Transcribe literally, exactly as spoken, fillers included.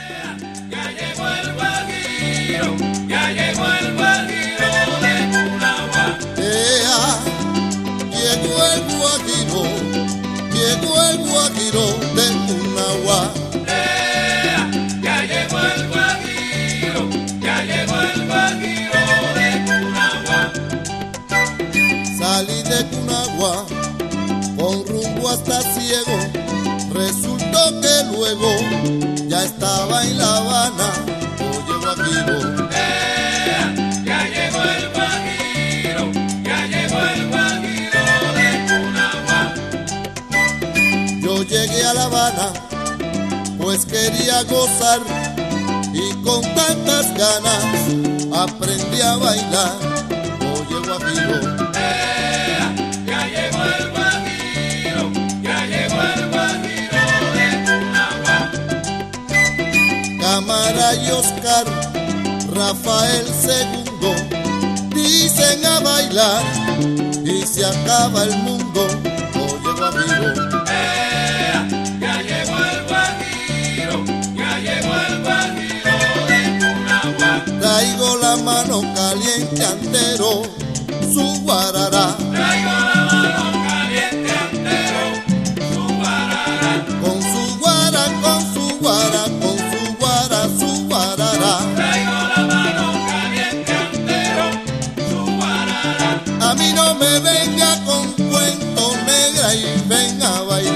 Ya llegó el guajiro, ya llegó el guajiro de Cunagua. Ea, llegó el guajiro, llegó el guajiro de Cunagua. Ea, ya llegó el guajiro, ya llegó el guajiro de Cunagua. Salí de Cunagua con rumbo hasta Ciego. Resultó que luego ya estaba en La Habana. Oye, guajiro, Ea, ya llegó el guajiro, ya llegó el guajiro de Cunagua. yo llegué a La Habana, pues quería gozar y con tantas ganas aprendí a bailar. Oye, guajiro, Ea, ya llegó el guajiro, ya llegó el guajiro de Cunagua. Cámara y Oscar, Rafael segundo, dicen a bailar y se acaba el mundo. Oye, guajiro, Ea, ya llegó el guajiro, ya llegó el guajiro de Cunagua. traigo la mano caliente antero, su guarará, Traigo la mano caliente antero, su guarara. con su guara, con su guara, con su guara, su guarará. Traigo la mano caliente antero, su guarara. A mí no me venga con cuento negra y ven a bailar.